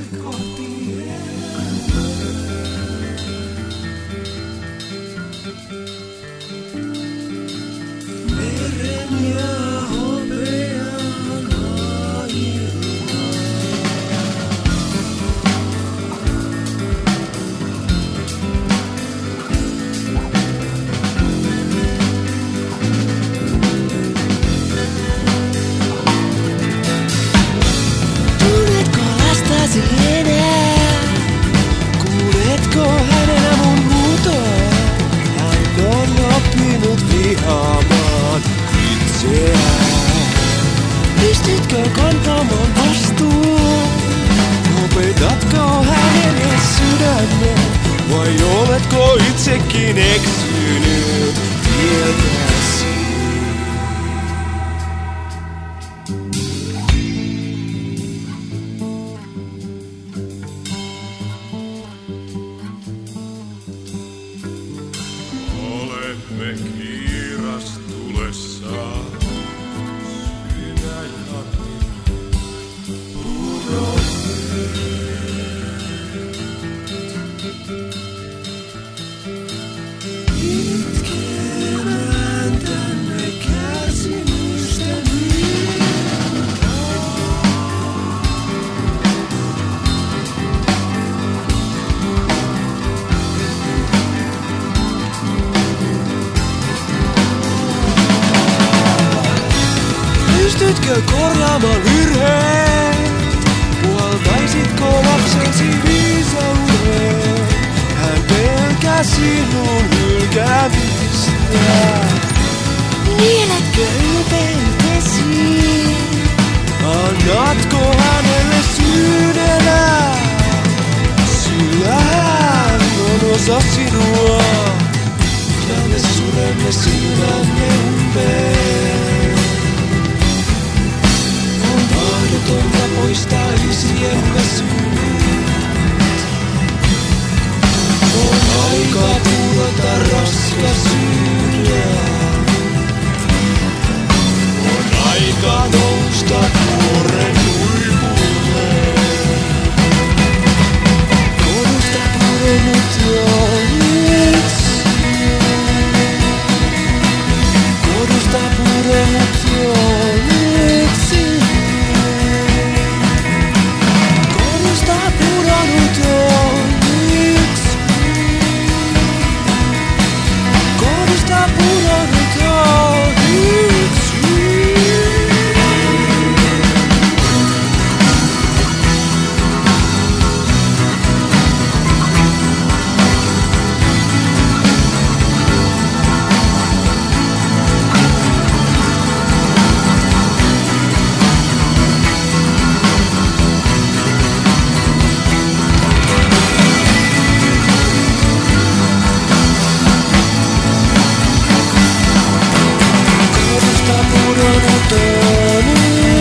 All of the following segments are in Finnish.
Kuuletko hänellä mun huutoa? Hän on oppinut vihaamaan itseään. Pystytkö kantamaan vastuun? Opetatko hänelle sydämen? Vai oletko itsekin eksynyt tietäsi? Olemme kiirastulessa sydänhaki Itkemään tänne kärsimystäni. Pystytkö korjaamaan virheen? Puhaltaisitko lapsesi viisauden? Hän pelkää sinun hylkäämistä. Nieletkö ylpeytesi? Annatko hänelle syydellä? Sillä hän on osa sinua. Ja me suremme silmämme umpeen. Mahdotonta poistaa isiemme syyt. On aika purota raskas syrjä. On aika nousta vuoren huipulle. Kodusta pudonnut on yksi. Kodusta pudonnut on yksi. Kodusta pudonnut on yksi. Kodusta pudonnut on yksi.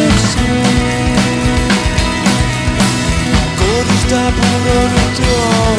Kodusta pudonnut on